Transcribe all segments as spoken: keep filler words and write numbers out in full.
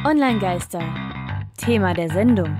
Online-Geister. Thema der Sendung.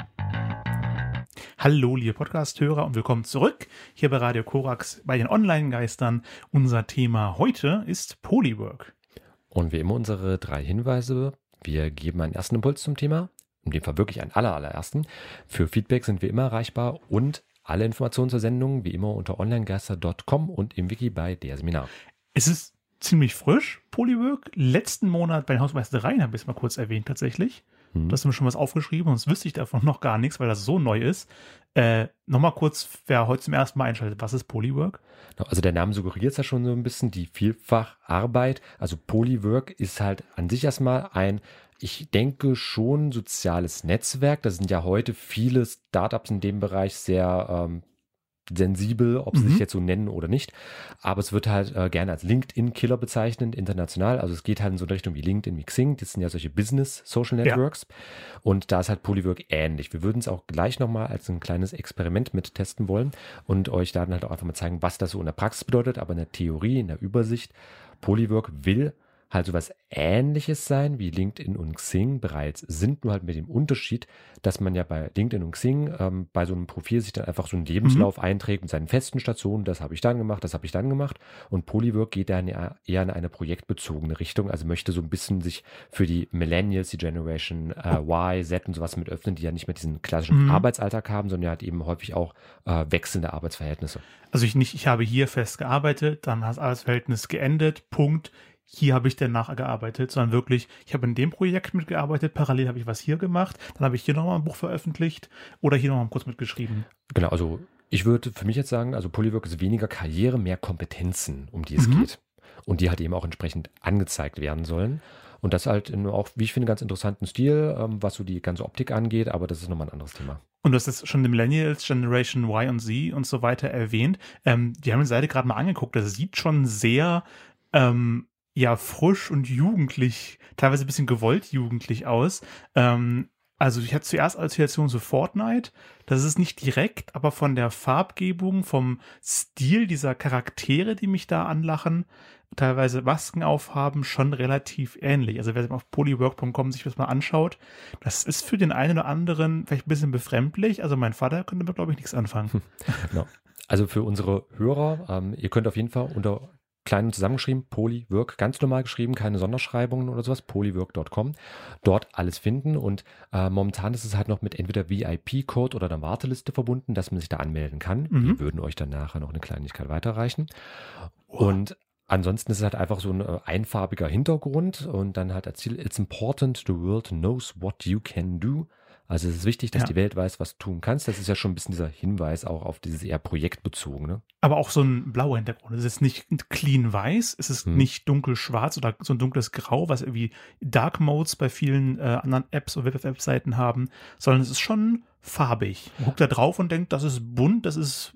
Hallo, liebe Podcast-Hörer und willkommen zurück hier bei Radio Korax bei den Online-Geistern. Unser Thema heute ist Polywork. Und wie immer unsere drei Hinweise. Wir geben einen ersten Impuls zum Thema, in dem Fall wirklich einen aller, allerersten. Für Feedback sind wir immer erreichbar und alle Informationen zur Sendung wie immer unter onlinegeister punkt com und im Wiki bei der Seminar. Es ist ziemlich frisch, Polywork. Letzten Monat bei den Hausmeistereien habe ich es mal kurz erwähnt tatsächlich. Hm. Du hast mir schon was aufgeschrieben, sonst wüsste ich davon noch gar nichts, weil das so neu ist. Äh, Nochmal kurz, wer heute zum ersten Mal einschaltet, was ist Polywork? Also der Name suggeriert es ja schon so ein bisschen, die Vielfacharbeit. Also Polywork ist halt an sich erstmal ein, ich denke schon, soziales Netzwerk. Da sind ja heute viele Startups in dem Bereich sehr ähm, sensibel, ob sie mhm. sich jetzt so nennen oder nicht. Aber es wird halt äh, gerne als LinkedIn-Killer bezeichnet, international. Also es geht halt in so eine Richtung wie LinkedIn, wie Xing. Das sind ja solche Business-Social-Networks. Ja. Und da ist halt Polywork ähnlich. Wir würden es auch gleich nochmal als ein kleines Experiment mit testen wollen und euch dann halt auch einfach mal zeigen, was das so in der Praxis bedeutet. Aber in der Theorie, in der Übersicht, Polywork will halt sowas Ähnliches sein, wie LinkedIn und Xing bereits sind, nur halt mit dem Unterschied, dass man ja bei LinkedIn und Xing ähm, bei so einem Profil sich dann einfach so einen Lebenslauf mhm. einträgt mit seinen festen Stationen, das habe ich dann gemacht, das habe ich dann gemacht, und Polywork geht dann eher in eine projektbezogene Richtung, also möchte so ein bisschen sich für die Millennials, die Generation äh, Y, Z und sowas mit öffnen, die ja nicht mehr diesen klassischen mhm. Arbeitsalltag haben, sondern halt eben häufig auch äh, wechselnde Arbeitsverhältnisse. Also ich nicht, ich habe hier fest gearbeitet, dann hat das Arbeitsverhältnis geendet, Punkt. Hier habe ich dann nachgearbeitet, sondern wirklich, ich habe in dem Projekt mitgearbeitet, parallel habe ich was hier gemacht, dann habe ich hier nochmal ein Buch veröffentlicht oder hier nochmal kurz mitgeschrieben. Genau, also ich würde für mich jetzt sagen, also Polywork ist weniger Karriere, mehr Kompetenzen, um die es mhm. geht. Und die halt eben auch entsprechend angezeigt werden sollen. Und das halt in auch, wie ich finde, ganz interessanten Stil, ähm, was so die ganze Optik angeht, aber das ist nochmal ein anderes Thema. Und du hast jetzt schon die Millennials, Generation Y und Z und so weiter erwähnt. Ähm, die haben die Seite gerade mal angeguckt, das sieht schon sehr ähm, ja, frisch und jugendlich, teilweise ein bisschen gewollt jugendlich aus. Ähm, also ich hatte zuerst Assoziation zu Fortnite. Das ist nicht direkt, aber von der Farbgebung, vom Stil dieser Charaktere, die mich da anlachen, teilweise Masken aufhaben, schon relativ ähnlich. Also wer auf polywork punkt com sich das mal anschaut, das ist für den einen oder anderen vielleicht ein bisschen befremdlich. Also mein Vater könnte damit, glaube ich, nichts anfangen. Genau. Also für unsere Hörer, ähm, ihr könnt auf jeden Fall unter klein und zusammengeschrieben, Polywork, ganz normal geschrieben, keine Sonderschreibungen oder sowas, polywork punkt com, dort alles finden, und äh, momentan ist es halt noch mit entweder V I P-Code oder einer Warteliste verbunden, dass man sich da anmelden kann. Mhm. Wir würden euch dann nachher noch eine Kleinigkeit weiterreichen. Oh. Und ansonsten ist es halt einfach so ein äh, einfarbiger Hintergrund und dann halt erzählt, it's important the world knows what you can do. Also es ist wichtig, dass ja. die Welt weiß, was du tun kannst. Das ist ja schon ein bisschen dieser Hinweis auch auf dieses eher projektbezogene. Aber auch so ein blauer Hintergrund. Es ist nicht clean weiß, es ist hm. nicht dunkel-schwarz oder so ein dunkles Grau, was irgendwie Dark Modes bei vielen äh, anderen Apps oder Web-Webseiten haben, sondern es ist schon farbig. Man guckt da drauf und denkt, das ist bunt, das ist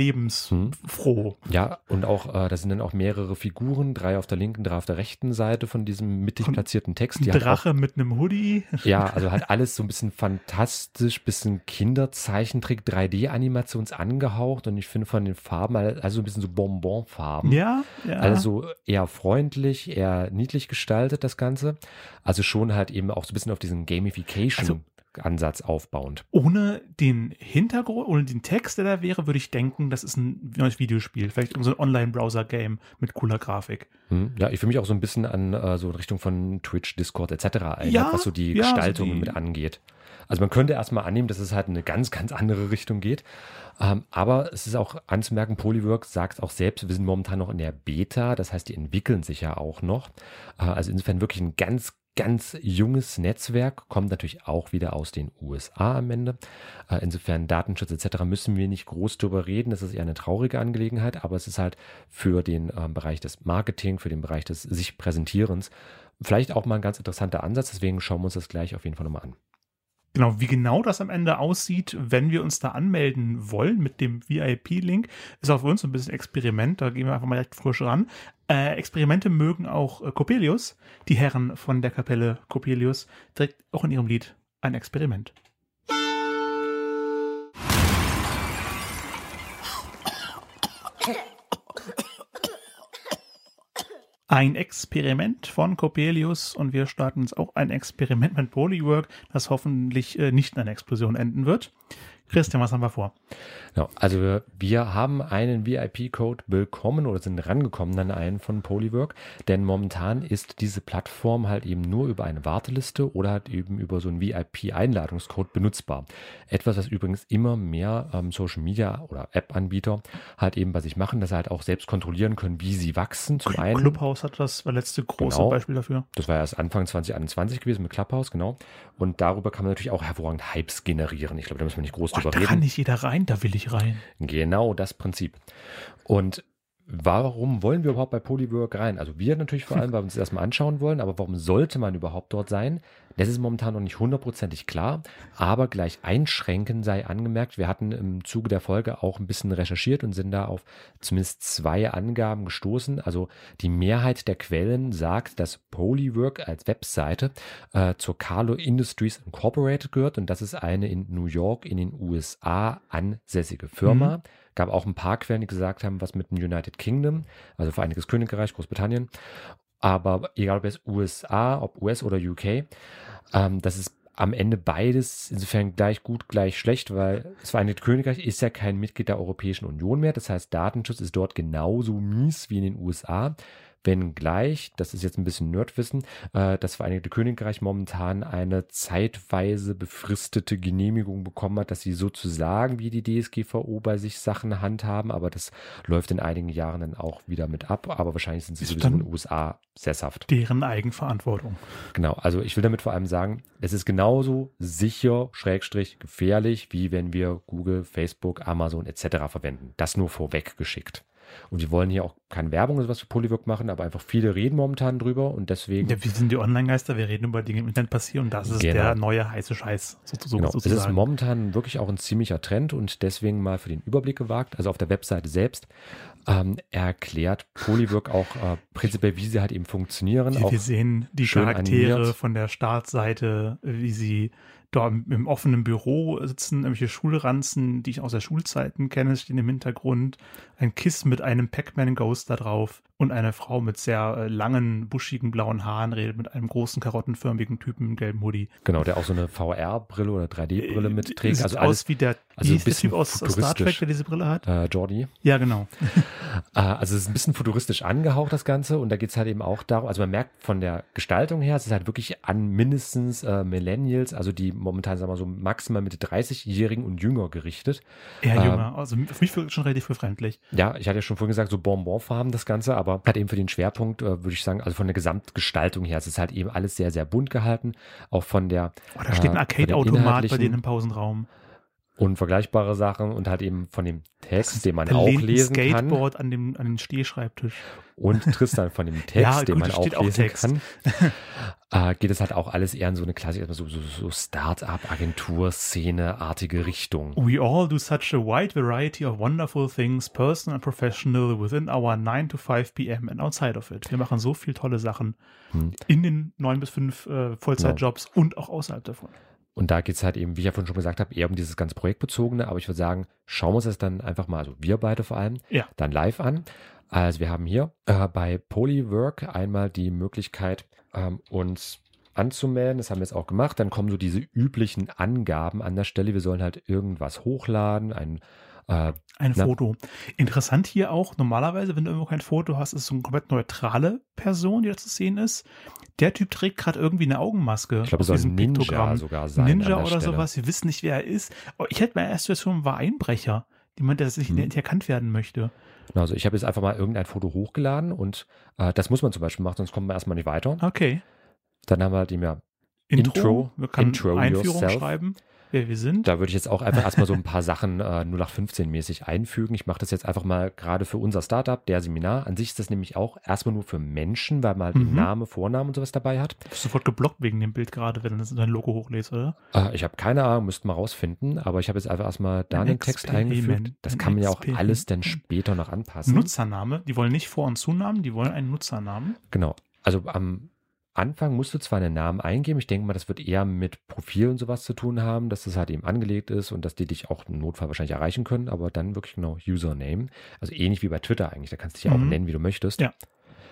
lebensfroh. Hm. Ja, und auch, äh, da sind dann auch mehrere Figuren, drei auf der linken, drei auf der rechten Seite von diesem mittig und platzierten Text. Ein die Drache halt auch, mit einem Hoodie. Ja, also halt alles so ein bisschen fantastisch, bisschen Kinderzeichentrick, drei D-Animations angehaucht, und ich finde von den Farben, also ein bisschen so Bonbon-Farben. Ja, ja. Also eher freundlich, eher niedlich gestaltet das Ganze. Also schon halt eben auch so ein bisschen auf diesen Gamification also, Ansatz aufbauend. Ohne den Hintergrund, ohne den Text, der da wäre, würde ich denken, das ist ein neues Videospiel. Vielleicht so ein Online-Browser-Game mit cooler Grafik. Hm, ja, ich fühle mich auch so ein bisschen an äh, so in Richtung von Twitch, Discord et cetera erinnert, ja, was so die ja, Gestaltungen also die, mit angeht. Also man könnte erstmal annehmen, dass es halt in eine ganz, ganz andere Richtung geht. Ähm, aber es ist auch anzumerken, Polywork sagt auch selbst, wir sind momentan noch in der Beta, das heißt, die entwickeln sich ja auch noch. Äh, also insofern wirklich ein ganz ganz junges Netzwerk, kommt natürlich auch wieder aus den U S A am Ende. Äh, insofern Datenschutz et cetera müssen wir nicht groß drüber reden. Das ist eher eine traurige Angelegenheit, aber es ist halt für den äh, Bereich des Marketing, für den Bereich des sich Präsentierens vielleicht auch mal ein ganz interessanter Ansatz. Deswegen schauen wir uns das gleich auf jeden Fall nochmal an. Genau, wie genau das am Ende aussieht, wenn wir uns da anmelden wollen mit dem V I P-Link, ist auch für uns so ein bisschen Experiment. Da gehen wir einfach mal direkt frisch ran. Äh, Experimente mögen auch äh, Coppelius, die Herren von der Kapelle Coppelius, direkt auch in ihrem Lied ein Experiment. ein Experiment von Coppelius und wir starten jetzt auch ein Experiment mit Polywork, das hoffentlich äh, nicht in einer Explosion enden wird. Christian, was haben wir vor? Genau, also wir, wir haben einen V I P-Code bekommen oder sind rangekommen an einen von Polywork, denn momentan ist diese Plattform halt eben nur über eine Warteliste oder halt eben über so einen V I P-Einladungscode benutzbar. Etwas, was übrigens immer mehr ähm, Social-Media oder App-Anbieter halt eben bei sich machen, dass sie halt auch selbst kontrollieren können, wie sie wachsen. Zum einen, Clubhouse hat das, war letzte große genau, Beispiel dafür. Das war erst Anfang zwanzig einundzwanzig gewesen mit Clubhouse, genau. Und darüber kann man natürlich auch hervorragend Hypes generieren. Ich glaube, da müssen wir nicht groß Oh, drüber da reden. kann nicht jeder rein, da will ich rein. Genau das Prinzip. Und warum wollen wir überhaupt bei Polywork rein? Also wir natürlich vor allem, weil wir uns das erstmal anschauen wollen, aber warum sollte man überhaupt dort sein? Das ist momentan noch nicht hundertprozentig klar, aber gleich einschränken sei angemerkt. Wir hatten im Zuge der Folge auch ein bisschen recherchiert und sind da auf zumindest zwei Angaben gestoßen. Also die Mehrheit der Quellen sagt, dass Polywork als Webseite äh, zur Carlo Industries Incorporated gehört und das ist eine in New York in den U S A ansässige Firma. Mhm. Gab auch ein paar Quellen, die gesagt haben, was mit dem United Kingdom, also Vereinigtes Königreich, Großbritannien. Aber egal ob es U S A, ob U S oder U K, ähm, das ist am Ende beides insofern gleich gut, gleich schlecht, weil das Vereinigte Königreich ist ja kein Mitglied der Europäischen Union mehr. Das heißt, Datenschutz ist dort genauso mies wie in den U S A. Wenngleich, das ist jetzt ein bisschen Nerdwissen, äh, das Vereinigte Königreich momentan eine zeitweise befristete Genehmigung bekommen hat, dass sie sozusagen wie die D S G V O bei sich Sachen handhaben, aber das läuft in einigen Jahren dann auch wieder mit ab, aber wahrscheinlich sind sie sowieso in den U S A sesshaft. Deren Eigenverantwortung. Genau, also ich will damit vor allem sagen, es ist genauso sicher, schrägstrich gefährlich, wie wenn wir Google, Facebook, Amazon et cetera verwenden. Das nur vorweg geschickt. Und wir wollen hier auch keine Werbung oder sowas für Polywork machen, aber einfach viele reden momentan drüber und deswegen... Ja, wir sind die Online-Geister, wir reden über Dinge, die im Internet passieren und das ist genau der neue heiße Scheiß sozusagen. Genau. Es ist momentan wirklich auch ein ziemlicher Trend und deswegen mal für den Überblick gewagt, also auf der Webseite selbst ähm, erklärt Polywork auch äh, prinzipiell, wie sie halt eben funktionieren. Wir, auch wir sehen die Charaktere animiert von der Startseite, wie sie da im, im offenen Büro sitzen, irgendwelche Schulranzen, die ich aus der Schulzeiten kenne, stehen im Hintergrund. Ein Kiss mit einem Pac-Man-Ghost da drauf und eine Frau mit sehr äh, langen, buschigen blauen Haaren redet mit einem großen, karottenförmigen Typen im gelben Hoodie. Genau, der auch so eine V R-Brille oder drei D-Brille äh, mitträgt. Sieht also aus alles, wie der, also wie ist der Typ aus, aus Star Trek, der diese Brille hat? Äh, Geordi. Ja, genau. äh, also es ist ein bisschen futuristisch angehaucht, das Ganze. Und da geht es halt eben auch darum, also man merkt von der Gestaltung her, es ist halt wirklich an mindestens äh, Millennials, also die momentan, sagen wir so, maximal Mitte dreißig-Jährigen und jünger gerichtet. Eher ähm, jünger, also für mich wirkt es schon relativ befremdlich. Ja, ich hatte ja schon vorhin gesagt, so Bonbonfarben das Ganze, aber hat eben für den Schwerpunkt, äh, würde ich sagen, also von der Gesamtgestaltung her, es ist halt eben alles sehr, sehr bunt gehalten, auch von der Oh, da steht ein äh, Arcade-Automat bei denen im Pausenraum. Unvergleichbare Sachen und halt eben von dem Text, den man da auch lehnt ein lesen kann. Skateboard an dem, an den Stehschreibtisch. Und Tristan von dem Text, Ja, den gut, man da auch steht auch lesen Text. kann, äh, geht es halt auch alles eher in so eine klassische, so, so, so Start-up-Agentur-Szene-artige Richtung. We all do such a wide variety of wonderful things, personal and professional, within our nine to five p m and outside of it. Wir machen so viel tolle Sachen Hm. in den neun bis fünf äh, Vollzeitjobs Genau. und auch außerhalb davon. Und da geht es halt eben, wie ich ja vorhin schon gesagt habe, eher um dieses ganz Projektbezogene. Aber ich würde sagen, schauen wir uns das dann einfach mal, also wir beide vor allem, Ja. dann live an. Also wir haben hier äh, bei Polywork einmal die Möglichkeit, ähm, uns anzumelden. Das haben wir jetzt auch gemacht. Dann kommen so diese üblichen Angaben an der Stelle. Wir sollen halt irgendwas hochladen, ein äh, Ein na, Foto. Interessant hier auch, normalerweise, wenn du irgendwo kein Foto hast, ist es so eine komplett neutrale Person, die da zu sehen ist. Der Typ trägt gerade irgendwie eine Augenmaske. Ich glaube, es auf soll ein diesem Ninja Piktogramm. sogar sein. Ninja an der oder Stelle. sowas, wir wissen nicht, wer er ist. Aber ich hätte meine erste Version war Einbrecher, jemand, der sich Hm. nicht erkannt werden möchte. Also ich habe jetzt einfach mal irgendein Foto hochgeladen und äh, das muss man zum Beispiel machen, sonst kommt man erstmal nicht weiter. Okay. Dann haben wir halt eben ja Intro, Intro, wir können Intro Einführung yourself. schreiben, wer wir sind. Da würde ich jetzt auch einfach erstmal so ein paar Sachen äh, null acht fünfzehn mäßig einfügen. Ich mache das jetzt einfach mal gerade für unser Startup, der Seminar. An sich ist das nämlich auch erstmal nur für Menschen, weil man halt Mhm. den Name, Vornamen und sowas dabei hat. Du bist sofort geblockt wegen dem Bild gerade, wenn du dein Logo hochlässt, oder? Äh, ich habe keine Ahnung, müssten wir rausfinden, aber ich habe jetzt einfach erstmal da Ein einen Text Experiment, eingefügt. Das ein kann man ja auch Experiment. alles dann später noch anpassen. Nutzername, die wollen nicht Vor- und Zunamen, die wollen einen Nutzernamen. Genau. Also am Anfang musst du zwar einen Namen eingeben, ich denke mal, das wird eher mit Profil und sowas zu tun haben, dass das halt eben angelegt ist und dass die dich auch im Notfall wahrscheinlich erreichen können, aber dann wirklich genau Username. Also ähnlich wie bei Twitter eigentlich, da kannst du dich ja auch Mhm. nennen, wie du möchtest. Ja.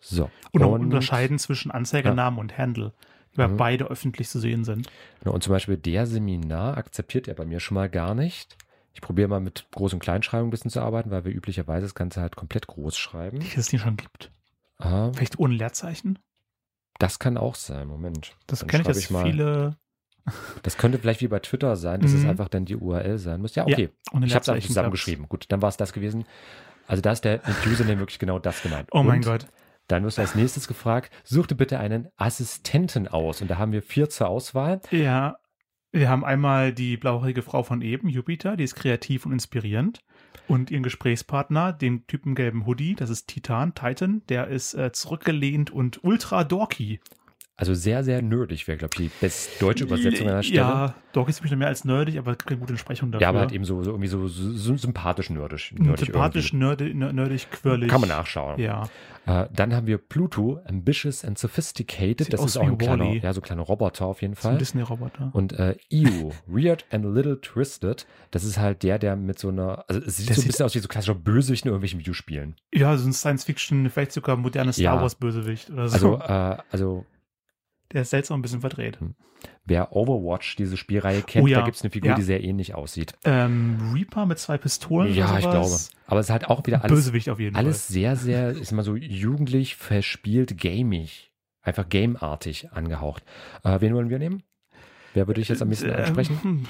So. Und auch unterscheiden zwischen Anzeigernamen ja. und Handle, weil mhm. beide öffentlich zu sehen sind. Und zum Beispiel der Seminar akzeptiert er bei mir schon mal gar nicht. Ich probiere mal mit Groß- und Kleinschreibung ein bisschen zu arbeiten, weil wir üblicherweise das Ganze halt komplett groß schreiben. Nicht, dass es die schon gibt. Aha. Vielleicht ohne Leerzeichen? Das kann auch sein, Moment. Das kenne ich, dass ich mal, viele... Das könnte vielleicht wie bei Twitter sein, dass mhm. es einfach dann die U R L sein muss. Ja, okay. Ja, ich habe es einfach zusammengeschrieben. Gut, dann war es das gewesen. Also da ist der Username wirklich genau das gemeint. Oh mein und Gott. Dann wirst du als nächstes gefragt, such dir bitte einen Assistenten aus. Und da haben wir vier zur Auswahl. Ja, wir haben einmal die blauhaarige Frau von eben, Jupiter, die ist kreativ und inspirierend. Und ihren Gesprächspartner, den Typen gelben Hoodie, das ist Titan, Titan, der ist äh, zurückgelehnt und ultra dorky. Also sehr, sehr nerdig wäre, glaube ich, die best deutsche Übersetzung an der Stelle. Ja, dorky ist bestimmt mehr als nerdig, aber keine gute Entsprechung dafür. Ja, aber halt eben so, so irgendwie so, so sympathisch nerdig. nerdig sympathisch, nerdig, nerdig, quirlig. Kann man nachschauen. Ja. Äh, dann haben wir Pluto, ambitious and sophisticated. Sieht das ist auch ein kleiner, ja, so kleiner Roboter auf jeden Fall. So ein Disney-Roboter. Und äh, Io, weird and a little twisted. Das ist halt der, der mit so einer, also es sieht das so ein bisschen aus wie so klassischer Bösewicht in irgendwelchen Videospielen. Ja, so ein Science-Fiction, vielleicht sogar modernes Star ja. Wars-Bösewicht oder so. Also, äh, also der ist seltsam ein bisschen verdreht. Wer Overwatch, diese Spielreihe kennt, oh ja. da gibt es eine Figur, ja. die sehr ähnlich aussieht. Ähm, Reaper mit zwei Pistolen ja, oder ich glaube. Aber es ist halt auch wieder alles, Bösewicht auf jeden alles Fall. sehr, sehr, ist mal so jugendlich, verspielt, gamig. Einfach gameartig angehaucht. Äh, wen wollen wir nehmen? Wer würde ich jetzt am besten ähm, ansprechen?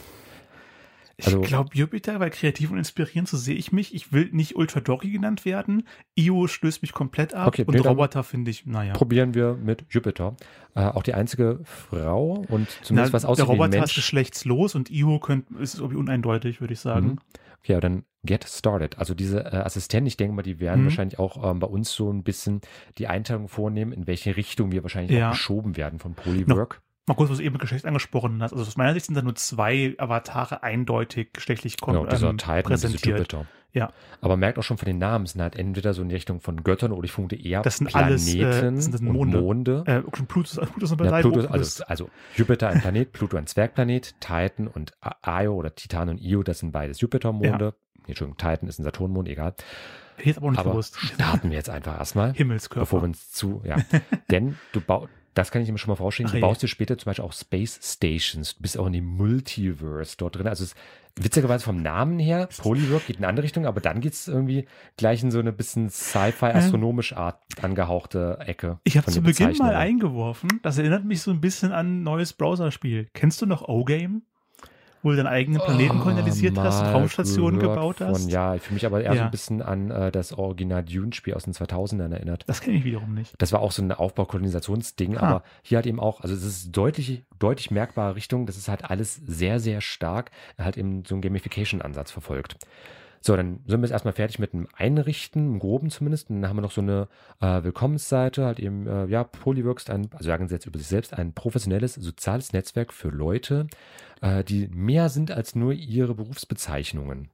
Ich Also, glaube Jupiter, weil kreativ und inspirierend, so sehe ich mich. Ich will nicht Ultra Dorky genannt werden. Io stößt mich komplett ab. Okay, und nee, Roboter finde ich, naja. Probieren wir mit Jupiter. Äh, auch die einzige Frau und zumindest Na, was aussieht der Roboter wie ein Mensch. ist geschlechtslos und Io könnt, ist irgendwie uneindeutig, würde ich sagen. Mhm. Okay, aber dann get started. Also diese äh, Assistenten, ich denke mal, die werden Mhm. wahrscheinlich auch ähm, bei uns so ein bisschen die Einteilung vornehmen, in welche Richtung wir wahrscheinlich Ja. auch geschoben werden von Polywork. Mal kurz, was du eben mit Geschlecht angesprochen hast. Also aus meiner Sicht sind da nur zwei Avatare eindeutig geschlechtlich kon- Genau, dieser ähm, Titan und diese präsentiert. Jupiter. Ja. Aber merkt auch schon von den Namen, es sind halt entweder so in die Richtung von Göttern oder ich vermute eher Das sind Planeten alles, äh, das sind das und Monde. Monde. Äh, Pluto, Pluto ist noch bei Ja, drei Pluto, hoch, also, also Jupiter ein Planet, Pluto ein Zwergplanet, Titan und Io oder Titan und Io, das sind beides Jupitermonde. Nee, Entschuldigung, Titan ist ein Saturnmond, egal. Hätte ich aber auch nicht Aber gewusst. starten wir jetzt einfach erstmal. Himmelskörper. Bevor wir uns zu, ja. Denn du baust, das kann ich immer schon mal vorstellen, Ach du je. baust dir später zum Beispiel auch Space Stations. Du bist auch in dem Multiverse dort drin. Also es, witzigerweise vom Namen her, Polywork geht in eine andere Richtung, aber dann geht es irgendwie gleich in so eine bisschen Sci-Fi-astronomisch Art angehauchte Ecke. Ich habe von zu den Beginn mal Bezeichnungen. eingeworfen, das erinnert mich so ein bisschen an ein neues Browserspiel. Kennst du noch O-Game? Wo du deinen eigenen Planeten Oh, kolonialisiert hast und mal Raumstationen gehört gebaut von, hast? Ja, ich fühle mich aber eher so Ja. ein bisschen an äh, das Original Dune-Spiel aus den zweitausendern erinnert. Das kenne ich wiederum nicht. Das war auch so ein Aufbau-Kolonisationsding, Ah. aber hier halt eben auch, also es ist deutlich, deutlich merkbare Richtung, das ist halt alles sehr, sehr stark, halt eben so einen Gamification-Ansatz verfolgt. So, dann sind wir jetzt erstmal fertig mit dem Einrichten, im Groben zumindest. Dann haben wir noch so eine äh, Willkommensseite, halt eben, äh, ja, Polyworks, ein, also sagen sie jetzt über sich selbst, ein professionelles soziales Netzwerk für Leute, äh, die mehr sind als nur ihre Berufsbezeichnungen.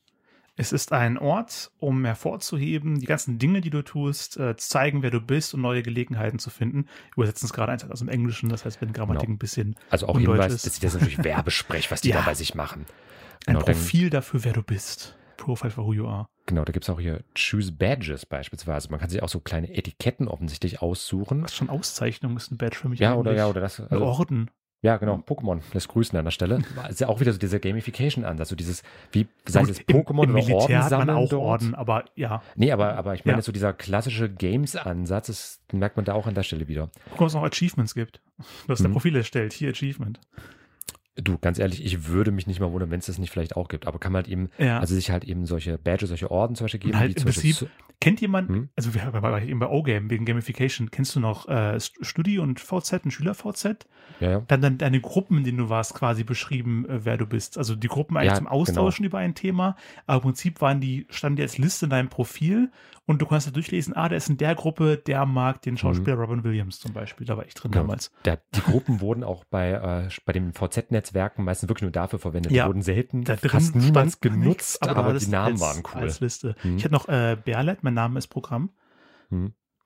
Es ist ein Ort, um hervorzuheben, die ganzen Dinge, die du tust, äh, zeigen, wer du bist und neue Gelegenheiten zu finden. Wir übersetzen es gerade eins aus dem Englischen, das heißt, wenn Grammatik Genau. ein bisschen Also auch undeutsch Hinweis, ist. das ist jetzt natürlich Werbesprech, was die Ja. da bei sich machen. Ein Genau, dann- Profil dafür, wer du bist. Profile for who you are. Genau, da gibt es auch hier Choose Badges beispielsweise. Man kann sich auch so kleine Etiketten offensichtlich aussuchen. Was schon Auszeichnung ist ein Badge für mich Ja, eigentlich. oder ja, oder das. Ein Also, Orden. ja, genau, Pokémon. Das Grüßen an der Stelle. Ist ja auch wieder so dieser Gamification-Ansatz, so dieses, wie sei es Gut, jetzt im- Pokémon im oder Militär Orden hat man sammeln auch dort. Orden, aber ja. Nee, aber, aber ich meine Ja. jetzt so dieser klassische Games-Ansatz, das merkt man da auch an der Stelle wieder. Guck mal, was es noch Achievements gibt. Du hast Mhm. ein Profil erstellt, hier Achievement. Du, ganz ehrlich, ich würde mich nicht mal wundern, wenn es das nicht vielleicht auch gibt. Aber kann man halt eben, Ja. also sich halt eben solche Badges, solche Orden zum Beispiel geben, Und halt die im zum Beispiel Prinzip, kennt jemand, Hm? also wir waren eben bei O-Game, wegen Gamification, kennst du noch äh, Studi und V Z, ein Schüler-V Z? ja, ja. Dann, dann deine Gruppen, in denen du warst, quasi beschrieben, äh, wer du bist. Also die Gruppen eigentlich Ja, zum Austauschen über ein Thema, aber im Prinzip waren die, standen die als Liste in deinem Profil und du konntest da durchlesen, ah, der ist in der Gruppe, der mag den Schauspieler Robin Williams zum Beispiel. Da war ich drin Genau. damals. Da, die Gruppen wurden auch bei, äh, bei den V Z-Netzwerken meistens wirklich nur dafür verwendet. Ja. Die wurden selten, Da drin fast niemals stand genutzt, nichts, aber, da war die das Namen als, waren cool. Als Liste. Hm. Ich hatte noch äh, Berlet, mein Name ist Programm. Hm.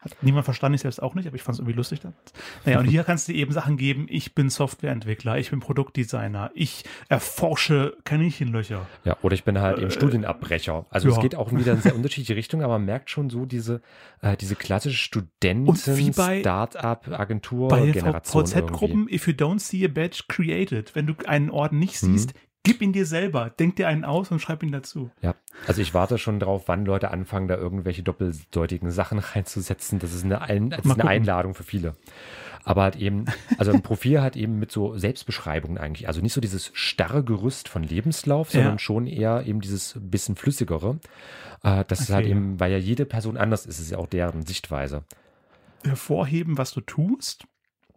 Hat niemand verstanden, ich selbst auch nicht, aber ich fand es irgendwie lustig damals. Naja, und hier kannst du eben Sachen geben, ich bin Softwareentwickler, ich bin Produktdesigner, ich erforsche Kaninchenlöcher. Ja, oder ich bin halt eben Äh, Studienabbrecher. Also ja. es geht auch wieder in sehr unterschiedliche Richtungen, aber man merkt schon so diese, äh, diese klassische Und wie bei- Bei den Studenten-Start-up-Agentur-Generation V Z-Gruppen, if you don't see a badge, create it. Wenn du einen Ort nicht siehst, gib ihn dir selber, denk dir einen aus und schreib ihn dazu. Ja, also ich warte schon drauf, wann Leute anfangen, da irgendwelche doppeldeutigen Sachen reinzusetzen. Das ist eine, ein, das ist Mal eine gucken. Einladung für viele. Aber halt eben, also ein Profil hat eben mit so Selbstbeschreibungen eigentlich. Also nicht so dieses starre Gerüst von Lebenslauf, sondern Ja. schon eher eben dieses bisschen flüssigere. Äh, das ist Okay. halt eben, weil ja jede Person anders ist, ist ja auch deren Sichtweise. Hervorheben, was du tust.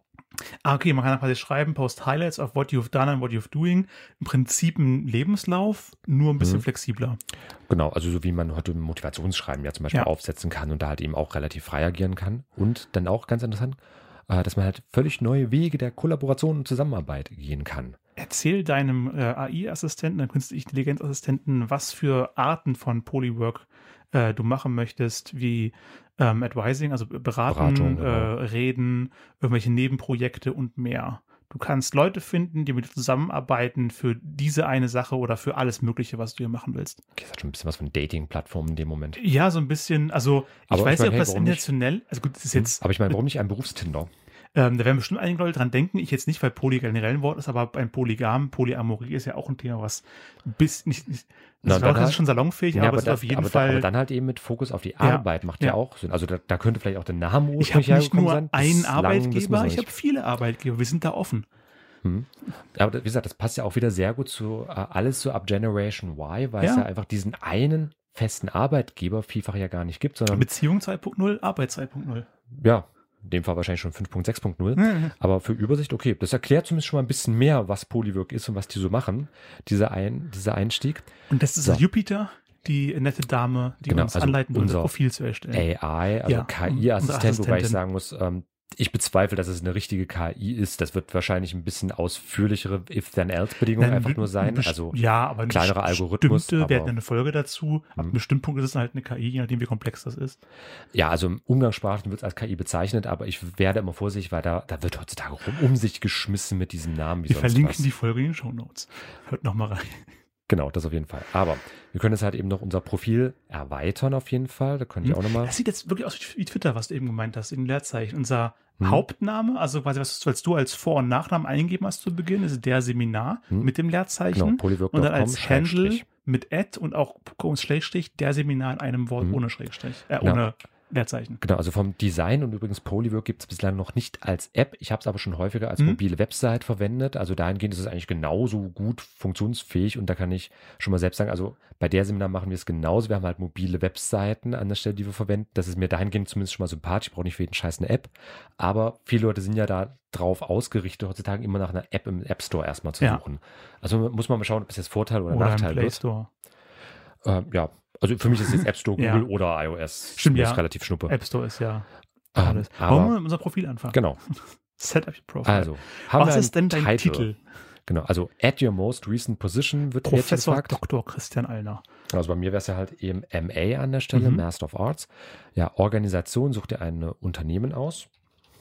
Ah, okay, man kann quasi schreiben, post Highlights of what you've done and what you've doing. Im Prinzip ein Lebenslauf, nur ein bisschen Mhm. flexibler. Genau, also so wie man heute ein Motivationsschreiben ja zum Beispiel Ja. aufsetzen kann und da halt eben auch relativ frei agieren kann. Und dann auch ganz interessant, äh, dass man halt völlig neue Wege der Kollaboration und Zusammenarbeit gehen kann. Erzähl deinem äh, A I-Assistenten, deinem künstlichen Intelligenzassistenten, was für Arten von Polywork äh, du machen möchtest, wie ähm, Advising, also beraten, Beratung, genau. äh, reden, irgendwelche Nebenprojekte und mehr. Du kannst Leute finden, die mit dir zusammenarbeiten für diese eine Sache oder für alles Mögliche, was du hier machen willst. Okay, das hat schon ein bisschen was von Dating-Plattformen in dem Moment. Ja, so ein bisschen, also ich Aber weiß ich nicht, meine, ob hey, das warum nicht? intentionell, also gut, das ist jetzt, Aber ich meine, warum nicht ein Berufstinder? ähm, da werden bestimmt einige Leute dran denken, ich jetzt nicht, weil Poly generell ein Wort ist, aber ein Polygam, Polyamorie ist ja auch ein Thema, was bis nicht, nicht Na, das dann ist halt- schon salonfähig, Ja, aber, aber, es ist da, auf jeden aber, da, Fall, aber dann halt eben mit Fokus auf die Arbeit macht ja, ja. auch Sinn. Also da, da könnte vielleicht auch der Name ich habe ursprünglich nicht hergekommen nur sein. einen Bislang wissen Arbeitgeber, wir's ich habe nicht. viele Arbeitgeber, wir sind da offen. Hm. Aber da- wie gesagt, das passt ja auch wieder sehr gut zu äh, alles so ab Generation Y, weil es Ja. ja einfach diesen einen festen Arbeitgeber vielfach ja gar nicht gibt, sondern Beziehung zwei Punkt null, Arbeit zwei Punkt null. ja, in dem Fall wahrscheinlich schon fünf Punkt sechs Punkt null. Aber für Übersicht, okay, das erklärt zumindest schon mal ein bisschen mehr, was Polywork ist und was die so machen, dieser, ein, dieser Einstieg. Und das ist So. Jupiter, die nette Dame, die Genau, uns also anleiten wird, unser unser Profil zu erstellen. A I, also Ja, K unsere I-Assistent, wobei ich Assistentin. sagen muss, ähm, ich bezweifle, dass es eine richtige K I ist. Das wird wahrscheinlich ein bisschen ausführlichere If-Then-Else-Bedingungen Dann einfach best- nur sein. best- Also ja, aber ein kleinerer best- Algorithmus, bestimmte, wir aber- hatten eine Folge dazu. Ab einem Mhm. bestimmten Punkt ist es halt eine K I, je nachdem, wie komplex das ist. ja, also im Umgangssprachlichen wird es als K I bezeichnet, aber ich werde immer vorsichtig, weil da, da wird heutzutage rum um sich geschmissen mit diesem Namen. Wie Wir sonst verlinken was. die Folge in den Shownotes. Hört nochmal rein. Genau, das auf jeden Fall. Aber wir können jetzt halt eben noch unser Profil erweitern auf jeden Fall. Da könnt ihr auch nochmal. Das sieht jetzt wirklich aus wie Twitter, was du eben gemeint hast, in den Leerzeichen. Unser Hm. Hauptname, also quasi was, was du als Vor- und Nachnamen eingegeben hast zu Beginn, ist der Seminar Hm. mit dem Leerzeichen. Genau, polywork Und Punkt dann com, als Handle Schrägstrich. mit Ad und auch Schrägstrich, der Seminar in einem Wort Mhm. ohne Schrägstrich, äh, Genau. ohne Leerzeichen. Genau, also vom Design und übrigens Polywork gibt es bislang noch nicht als App. Ich habe es aber schon häufiger als Mhm. mobile Website verwendet. Also dahingehend ist es eigentlich genauso gut funktionsfähig und da kann ich schon mal selbst sagen, also bei der Seminar machen wir es genauso. Wir haben halt mobile Webseiten an der Stelle, die wir verwenden. Das ist mir dahingehend zumindest schon mal sympathisch. Ich brauche nicht für jeden Scheiß eine App. Aber viele Leute sind ja da drauf ausgerichtet, heutzutage immer nach einer App im App Store erstmal zu Ja. suchen. Also muss man mal schauen, ob es jetzt Vorteil oder, Oder im Nachteil Play wird. Store. Ähm, ja, also für mich ist jetzt App Store, Ja. Google oder iOS. Stimmt, Mir ja. ist relativ schnuppe. App Store ist ja Ähm, alles. aber- Wollen wir mit unserem Profil anfangen? Genau. Set up your profile. Also, haben was wir ist denn einen dein Titel? Genau, also at your most recent position wird jetzt Professor gefragt. Doktor Christian Allner. Also bei mir wäre es ja halt eben M A an der Stelle, Mhm. Master of Arts. Ja, Organisation, sucht ihr ein Unternehmen aus.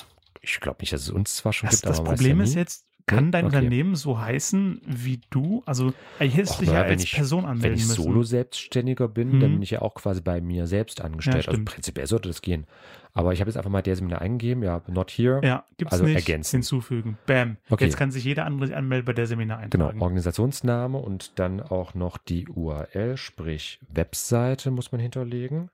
Ich glaube nicht, dass es uns zwar schon Das, gibt, das aber man weiß Problem ja ist nie. jetzt, kann Nee? dein Okay. Unternehmen so heißen wie du? Also, eigentlich hättest Och, du dich ja naja, wenn als ich- Person Wenn anmelden ich müssen. Solo-Selbstständiger bin, Mhm. dann bin ich ja auch quasi bei mir selbst angestellt. Ja, also stimmt. prinzipiell sollte das gehen. Aber ich habe jetzt einfach mal der Seminar eingegeben, ja, not here. Ja, gibt's Also nicht. ergänzen. Hinzufügen. Bam. Okay. Jetzt kann sich jeder andere sich anmelden bei der Seminar Genau, eintragen. Organisationsname und dann auch noch die U R L, sprich Webseite muss man hinterlegen.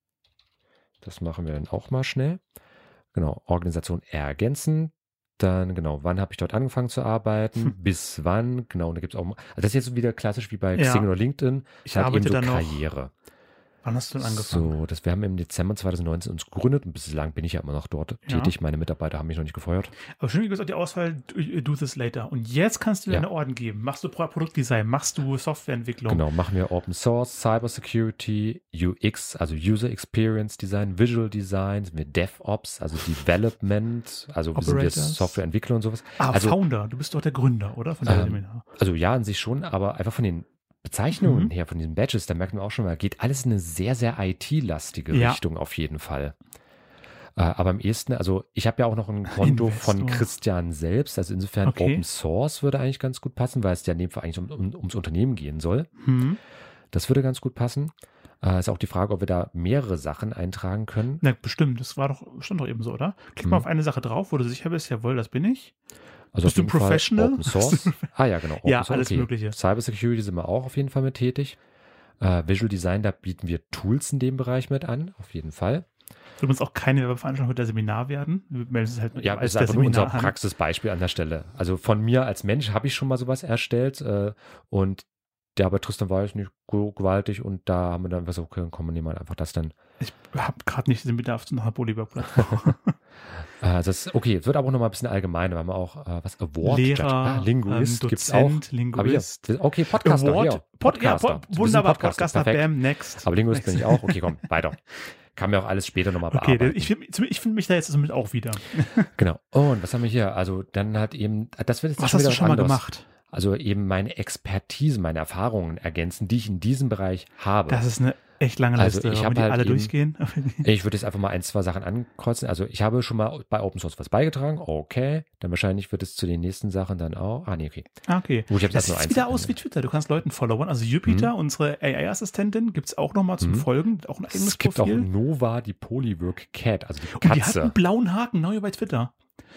Das machen wir dann auch mal schnell. Genau, Organisation ergänzen. Dann, genau, wann habe ich dort angefangen zu arbeiten? Hm. Bis wann? Genau, und da gibt es auch, also das ist jetzt so wieder klassisch wie bei Ja. Xing oder LinkedIn. Ich halt arbeite eben so da noch. Karriere. Wann hast du denn angefangen? So, das wir haben im Dezember zwanzig neunzehn uns gegründet und bislang bin ich ja immer noch dort Ja. tätig. Meine Mitarbeiter haben mich noch nicht gefeuert. Aber schön, wie gesagt, die Auswahl, do, do this later. Und jetzt kannst du Ja. deine Orden geben. Machst du Pro- Produktdesign, machst du Softwareentwicklung. Genau, machen wir Open Source, Cyber Security, U X, also User Experience Design, Visual Design, sind wir DevOps, also Development, also sind wir Operators. Softwareentwickler und sowas. Ah, also, Founder, du bist doch der Gründer, oder? Von der Ähm, Seminar. also ja, an sich schon, aber einfach von den Bezeichnungen Mhm. her, von diesen Badges, da merkt man auch schon mal, geht alles in eine sehr, sehr I T-lastige Ja. Richtung auf jeden Fall. Äh, aber am ehesten, also ich habe ja auch noch ein Konto Investor. von Christian selbst, also insofern Okay. Open Source würde eigentlich ganz gut passen, weil es ja in dem Fall eigentlich um, um, ums Unternehmen gehen soll. Hm. Das würde ganz gut passen. Äh, ist auch die Frage, ob wir da mehrere Sachen eintragen können. Na, bestimmt, das war doch, stand doch eben so, oder? Klick Hm. mal auf eine Sache drauf, wo du sicher bist, jawohl, das bin ich. Also Bist auf du jeden Fall Professional? Open Source. Ah ja, genau. Open Ja, Source, alles okay. Mögliche. Cyber Security sind wir auch auf jeden Fall mit tätig. Äh, Visual Design, da bieten wir Tools in dem Bereich mit an, auf jeden Fall. Wird uns auch keine Werbeveranstaltung mit der Seminar werden. Wir melden es halt nur Ja, als das ist einfach nur unser Seminar an. Praxisbeispiel an der Stelle. Also von mir als Mensch habe ich schon mal sowas erstellt äh, und der bei Tristan war jetzt nicht so gewaltig und da haben wir dann was, okay, komm, wir nehmen halt einfach das dann. Ich habe gerade nicht den Bedarf nach einer Polywork-Plattform. Äh, das ist, okay, es wird aber noch mal ein bisschen allgemeiner, weil wir auch äh, was Award Lehrer, Judge. Ah, Linguist ähm, gibt's auch. Dozent, Linguist. Hab ich ja. Okay, Podcaster, Award, ja. Pod, ja, Podcaster. Pod, Du bist ein wunderbar, Podcaster, Podcaster, perfekt. bam, next. Aber Linguist next. bin ich auch. Okay, komm, weiter. Kann mir auch alles später nochmal Okay, bearbeiten. ich finde ich find mich da jetzt somit auch wieder. Genau. Und was haben wir hier? Also dann hat eben, das wird jetzt Was schon hast wieder du schon mal anderes. gemacht? Also eben meine Expertise, meine Erfahrungen ergänzen, die ich in diesem Bereich habe. Das ist eine echt lange Also Liste. ich Wollen hab wir die halt alle eben- durchgehen? Ich würde jetzt einfach mal ein, zwei Sachen ankreuzen. Also ich habe schon mal bei Open Source was beigetragen. Okay. Dann wahrscheinlich wird es zu den nächsten Sachen dann auch. Ah, nee, okay. Ah, okay. Gut, ich habe Das jetzt nur sieht eins. wieder aus wie Twitter. Du kannst Leuten followern. Also Jupiter, unsere A I-Assistentin, gibt es auch nochmal zum Mhm. Folgen. Auch ein eigenes Es gibt Profil. auch Nova, die Polywork Cat, also die Und die hat Katze. einen blauen Haken, neu bei Twitter.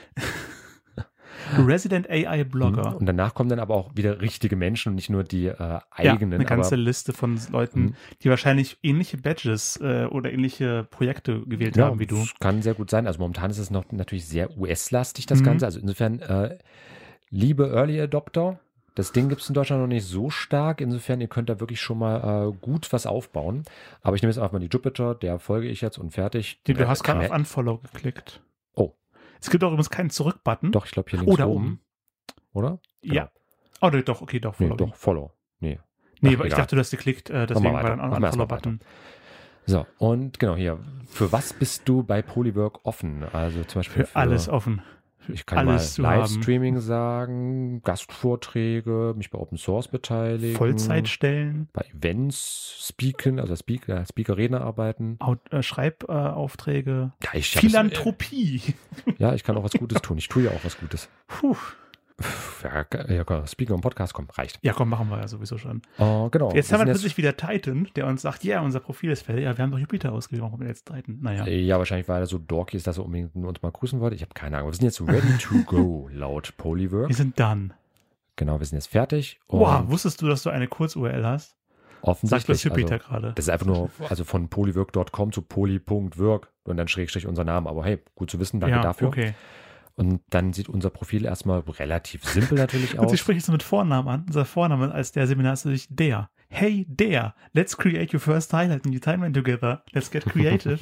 Resident A I-Blogger. Mhm. Und danach kommen dann aber auch wieder richtige Menschen und nicht nur die äh, Ja, eigenen. eine ganze aber, Liste von Leuten, Mhm. die wahrscheinlich ähnliche Badges äh, oder ähnliche Projekte gewählt ja, haben wie du. das kann sehr gut sein. Also momentan ist es noch natürlich sehr U S-lastig, das Mhm. Ganze. Also insofern, äh, liebe Early Adopter, das Ding gibt es in Deutschland noch nicht so stark. Insofern, ihr könnt da wirklich schon mal äh, gut was aufbauen. Aber ich nehme jetzt einfach mal die Jupiter, der folge ich jetzt und fertig. Du, du Ja, hast kann gerade ja- auf Unfollow geklickt. Oh. Es gibt auch übrigens keinen Zurück-Button. Doch, ich glaube hier links Oh, da oben. oben. Oder? Ja. Oh, nee, doch, okay, doch. Nee, Follow. doch, Follow. Nee. Nee, Ach, aber ich egal. dachte, du hast geklickt, äh, deswegen mal war weiter. dann ein Machen wir erst mal Unfollow-Button. So, und genau hier. Für was bist du bei Polywork offen? Also zum Beispiel Für alles offen. Für Ich kann alles zu mal haben. Livestreaming sagen, Gastvorträge, mich bei Open Source beteiligen. Vollzeitstellen, Bei Events speaken, also Speaker, Speaker-Redner arbeiten. Au- äh, Schreibaufträge, Ja, ich, hab Philanthropie. Es, ja, ich kann auch was Gutes tun. Ich tue ja auch was Gutes. Puh. Pff, Ja, ja, komm, Speaker und Podcast, komm, reicht. Ja, komm, machen wir ja sowieso schon. Oh, genau. Jetzt haben wir sind plötzlich wieder Titan, der uns sagt, ja, unser Profil ist fertig. Ja, wir haben doch Jupiter ausgewählt, warum haben wir jetzt Titan? Naja. Ja, wahrscheinlich, weil er so dorky ist, dass er unbedingt uns mal grüßen wollte. Ich habe keine Ahnung. Wir sind jetzt ready to go, laut Polywork. Wir sind done. Genau, wir sind jetzt fertig. Wow, Und wusstest du, dass du eine Kurz-U R L hast? Sagt offensichtlich. das Jupiter also, gerade. das ist einfach nur also von polywork punkt com zu poly punkt work und dann Schrägstrich unser Name. Aber hey, gut zu wissen, danke Ja, dafür. okay. Und dann sieht unser Profil erstmal relativ simpel natürlich Und sie aus. spricht jetzt mit Vornamen an. Unser Vorname als der Seminar ist natürlich der. Hey, der. Let's create your first highlight and your timeline together. Let's get creative.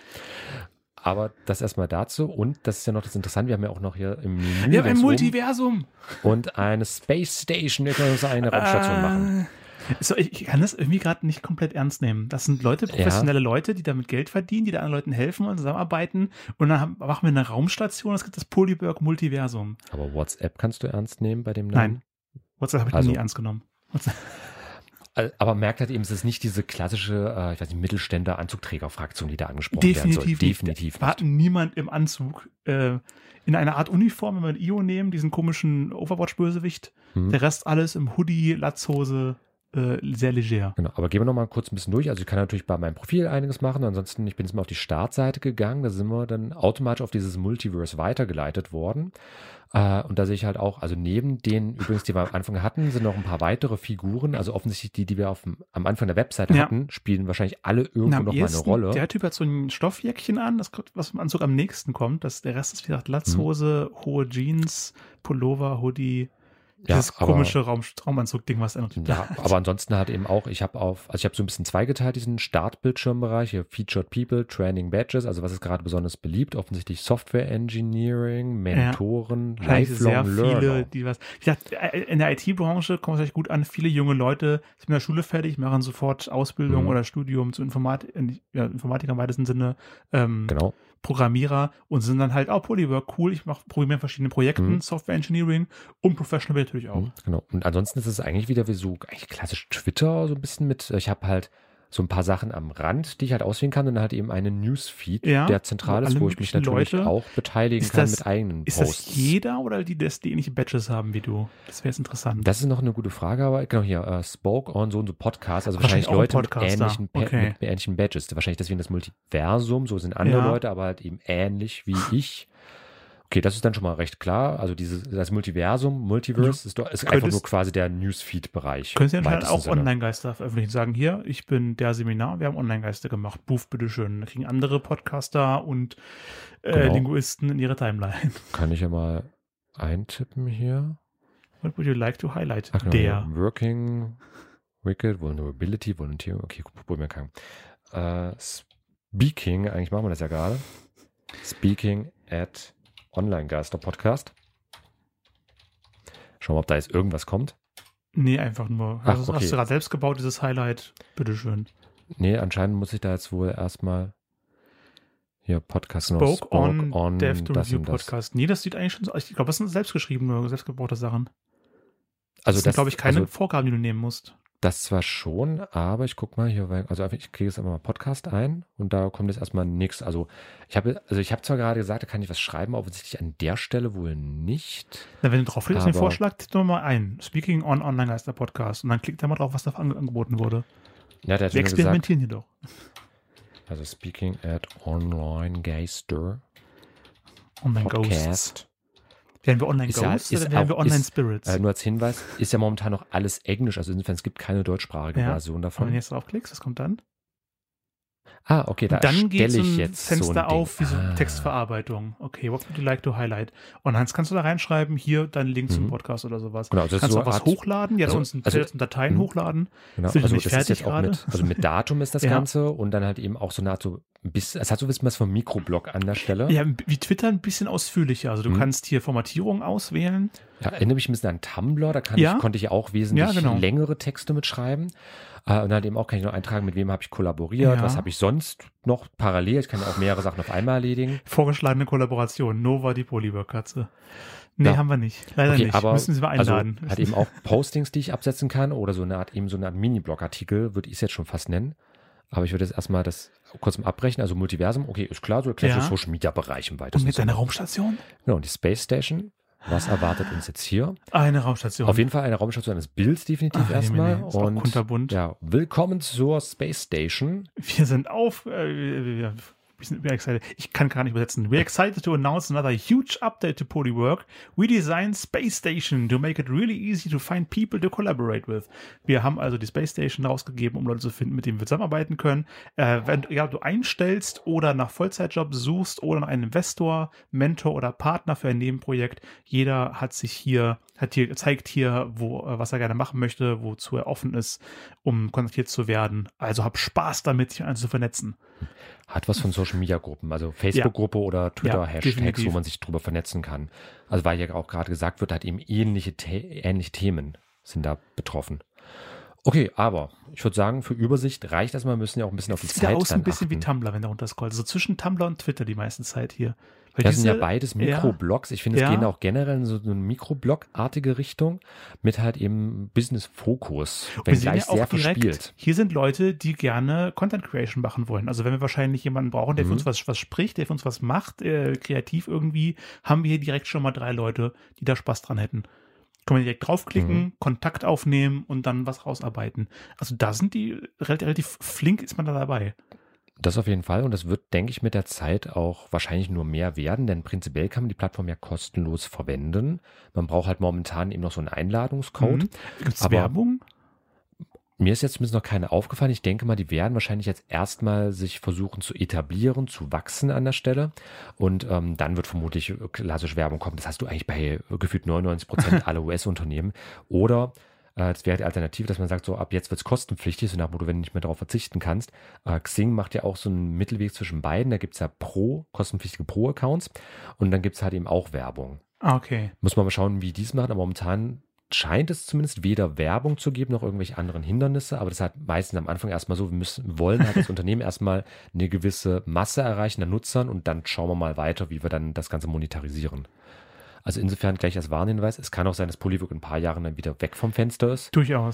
Aber das erstmal dazu. Und das ist ja noch das Interessante, wir haben ja auch noch hier im Menü Wir haben ein ganz oben Multiversum. und eine Space Station. Wir können uns eine Raumstation machen. Äh, So, ich ich kann das irgendwie gerade nicht komplett ernst nehmen. Das sind Leute, professionelle Leute, die damit Geld verdienen, die da anderen Leuten helfen und zusammenarbeiten. Und dann haben, machen wir eine Raumstation, es gibt das Polywork Multiversum. Aber WhatsApp kannst du ernst nehmen bei dem Namen? Nein. WhatsApp habe ich Also- nie ernst genommen. WhatsApp. Al- Aber merkt halt eben, es ist nicht diese klassische, äh, ich weiß nicht, Mittelständler-Anzugträger-Fraktion, die da angesprochen werden soll. Definitiv nicht. Definitiv Da war niemand im Anzug. Äh, in einer Art Uniform, wenn wir ein I O nehmen, diesen komischen Overwatch-Bösewicht. Hm. Der Rest alles im Hoodie, Latzhose, äh, sehr leger. Genau, aber gehen wir noch mal kurz ein bisschen durch. Also ich kann natürlich bei meinem Profil einiges machen. Ansonsten, ich bin jetzt mal auf die Startseite gegangen. Da sind wir dann automatisch auf dieses Multiverse weitergeleitet worden. Äh, und da sehe ich halt auch, also neben denen übrigens, die wir am Anfang hatten, sind noch ein paar weitere Figuren. Also offensichtlich die, die wir auf dem, am Anfang der Webseite Ja. hatten, spielen wahrscheinlich alle irgendwo Na, am noch mal eine ehesten, Rolle. Der Typ hat so ein Stoffjäckchen an, das kommt, was im Anzug am nächsten kommt. Das, der Rest ist, wie gesagt, Latzhose, hohe Jeans, Pullover, Hoodie. Ja, Dieses aber- komische Raum, Raumanzug-Ding, was er noch Ja, aber ansonsten halt eben auch, ich habe auf, also ich habe so ein bisschen zweigeteilt, diesen Startbildschirmbereich, hier Featured People, Training Badges, also was ist gerade besonders beliebt, offensichtlich Software Engineering, Mentoren, Wahrscheinlich sehr Lifelong Learner. viele, die was. Ich dachte, äh, in der I T-Branche kommt es euch gut an. Viele junge Leute sind mit der Schule fertig, machen sofort Ausbildung Mhm. oder Studium zu Informatik, ja, Informatiker im weitesten Sinne, ähm, Genau. Programmierer und sind dann halt, oh, Polywork, cool, ich mache programmiere in verschiedenen Projekten, Mhm. Software Engineering und Professional natürlich auch. Mhm, genau. Und ansonsten ist es eigentlich wieder wie so eigentlich klassisch Twitter, so ein bisschen mit, ich habe halt so ein paar Sachen am Rand, die ich halt auswählen kann und dann halt eben einen Newsfeed, Ja, der zentral wo ist, alle wo ich mich möglichen natürlich Leute- auch beteiligen Ist kann das- mit eigenen Ist Posts. das jeder oder die, das, die ähnliche Badges haben wie du? Das wäre jetzt interessant. Das ist noch eine gute Frage, aber genau hier, äh, Spoke on so und so Podcast, also Wahrscheinlich wahrscheinlich auch ein Leute mit Podcaster. ähnlichen, Pa- Okay. mit ähnlichen Badges. Wahrscheinlich deswegen das Multiversum, so sind andere Ja. Leute, aber halt eben ähnlich wie ich. Okay, das ist dann schon mal recht klar. Also dieses, das Multiversum, Multiverse, ist, doch- ist einfach könntest- nur quasi der Newsfeed-Bereich. Können Sie im anscheinend weitesten auch Sinne. Online-Geister veröffentlichen. Sagen, hier, ich bin der Seminar, wir haben Online-Geister gemacht. Buff, bitteschön. Da kriegen andere Podcaster und äh, Genau. Linguisten in ihre Timeline. Kann ich ja mal eintippen hier. What would you like to highlight? Ach, genau, der. hier. Working, Wicked, Vulnerability, Volunteer. Okay, probieren wir keinen. Äh, Speaking, eigentlich machen wir das ja gerade. Speaking at Online-Geister-Podcast. Schauen wir, ob da jetzt irgendwas kommt. Nee, einfach nur. Ach, Also, okay. Hast du gerade selbst gebaut, dieses Highlight? Bitteschön. Nee, anscheinend muss ich da jetzt wohl erstmal hier Podcast noch Spoke, on, on Dev to das Review und das. Podcast. Nee, das sieht eigentlich schon so aus. Ich glaube, das sind selbstgeschriebene, selbstgebaute Sachen. Also das sind, glaube ich, keine also Vorgaben, die du nehmen musst. das zwar schon, aber ich guck mal hier, weil- also einfach, ich kriege jetzt einfach mal Podcast ein und da kommt jetzt erstmal nichts. Also ich habe also ich habe zwar gerade gesagt, da kann ich was schreiben, aber offensichtlich an der Stelle wohl nicht. Na, wenn du drauf klickst, den Aber- Vorschlag, tipp doch mal ein. Speaking on Online-Geister Podcast. Und dann klickt da mal drauf, was da ange angeboten wurde. Ja, der hat Wir schon gesagt, experimentieren hier doch. also Speaking at Online Geister Online-Ghosts. Podcast. Wären wir Ist ja- Online-Ghosts ist oder wären auch- wir Online-Spirits? Äh, nur als Hinweis, ist ja momentan noch alles Englisch, also insofern es gibt keine deutschsprachige Ja. Version Und wenn davon. du jetzt draufklickst, was kommt dann? Ah, okay, da Und dann geht stelle so ich ein jetzt Fenster so ein Ding. auf, wie so Ah. Textverarbeitung. Okay, what would you like to highlight? Und dann kannst du da reinschreiben, hier deinen Link zum Mhm. Podcast oder sowas. Genau, das ist Kannst so du auch was Art- hochladen? Ja, also- also, uns also- also, Dateien Mhm. hochladen. Genau, Sind wir also nicht das ist fertig jetzt auch gerade? mit, also mit Datum ist das Ja. Ganze und dann halt eben auch so eine Art so ein bisschen, es hat so ein bisschen was vom Mikroblock an der Stelle. Ja, wie Twitter ein bisschen ausführlicher. Also du Mhm. kannst hier Formatierung auswählen. Ja, erinnere mich ein bisschen an Tumblr, da kann Ja. ich, konnte ich auch wesentlich Ja, genau. längere Texte mitschreiben. Äh, und halt eben auch kann ich noch eintragen, mit wem habe ich kollaboriert, Ja. was habe ich sonst noch parallel. Ich kann ja auch mehrere Sachen auf einmal erledigen. Vorgeschlagene Kollaboration. Nova, die Polywork-Katze. Nee, Ja. haben wir nicht. Leider Okay, nicht. aber Müssen Sie mal einladen. Also, hat eben auch Postings, die ich absetzen kann oder so eine Art, eben so eine Art Mini-Blog-Artikel, würde ich es jetzt schon fast nennen. Aber ich würde jetzt erstmal das kurz mal abbrechen. Also Multiversum, okay, ist klar, so der klassische Ja. Social-Media-Bereich im Und weitesten mit deiner Sinne. Raumstation? Genau, und die Space Station. Was erwartet uns jetzt hier? Eine Raumstation. Auf jeden Fall eine Raumstation eines Bilds definitiv Ach, erstmal. Jemine, ist auch Und kunterbunt. ja, willkommen zur Space Station. Wir sind auf. Äh, wir, wir sind we're excited. Ich kann gar nicht übersetzen. We're excited to announce another huge update to Polywork. We designed Space Station to make it really easy to find people to collaborate with. Wir haben also die Space Station rausgegeben, um Leute zu finden, mit denen wir zusammenarbeiten können. Äh, wenn ja, du einstellst oder nach Vollzeitjobs suchst oder nach einem Investor, Mentor oder Partner für ein Nebenprojekt, jeder hat sich hier, hat hier, zeigt hier, wo, äh, was er gerne machen möchte, wozu er offen ist, um kontaktiert zu werden. Also hab Spaß damit, sich zu vernetzen. Hat was von Social Media Gruppen, also Facebook-Gruppe oder Twitter-Hashtags, definitiv. wo man sich drüber vernetzen kann. Also weil ja auch gerade gesagt wird, halt eben ähnliche, The ähnliche Themen sind da betroffen. Okay, aber ich würde sagen, für Übersicht reicht das mal. Wir müssen ja auch ein bisschen auf die Sieht ja Zeit aus dann ein bisschen achten. wie Tumblr, wenn du runterscrollst. Also zwischen Tumblr und Twitter die meiste Zeit hier. Weil Das sind diese- ja beides Mikroblogs. Ich finde, es Ja. gehen auch generell in so eine Mikroblog-artige Richtung mit halt eben Business-Fokus, Wir wenn sehen gleich ja sehr auch direkt, verspielt. hier sind Leute, die gerne Content Creation machen wollen. Also wenn wir wahrscheinlich jemanden brauchen, der Mhm. für uns was, was spricht, der für uns was macht, äh, kreativ irgendwie, haben wir hier direkt schon mal drei Leute, die da Spaß dran hätten. Können wir direkt draufklicken, Mhm. Kontakt aufnehmen und dann was rausarbeiten. Also da sind die relativ, relativ flink, ist man da dabei. Das auf jeden Fall und das wird, denke ich, mit der Zeit auch wahrscheinlich nur mehr werden, denn prinzipiell kann man die Plattform ja kostenlos verwenden. Man braucht halt momentan eben noch so einen Einladungscode. Mhm. Gibt's Aber- Werbung? Mir ist jetzt zumindest noch keine aufgefallen. Ich denke mal, die werden wahrscheinlich jetzt erstmal sich versuchen zu etablieren, zu wachsen an der Stelle. Und ähm, dann wird vermutlich klassisch Werbung kommen. Das hast du eigentlich bei gefühlt neunundneunzig Prozent aller U S-Unternehmen. Oder äh, das wäre die Alternative, dass man sagt, so ab jetzt wird es kostenpflichtig, so nach dem Motto, wenn du nicht mehr darauf verzichten kannst. Äh, Xing macht ja auch so einen Mittelweg zwischen beiden. Da gibt es ja Pro, kostenpflichtige Pro-Accounts. Und dann gibt es halt eben auch Werbung. Ah, okay. Muss man mal schauen, wie die es machen. Aber momentan scheint es zumindest weder Werbung zu geben, noch irgendwelche anderen Hindernisse. Aber das ist halt meistens am Anfang erstmal so, wir müssen, wollen halt als Unternehmen erstmal eine gewisse Masse erreichen an Nutzern und dann schauen wir mal weiter, wie wir dann das Ganze monetarisieren. Also insofern gleich als Warnhinweis, es kann auch sein, dass Polywork in ein paar Jahren dann wieder weg vom Fenster ist. Durchaus.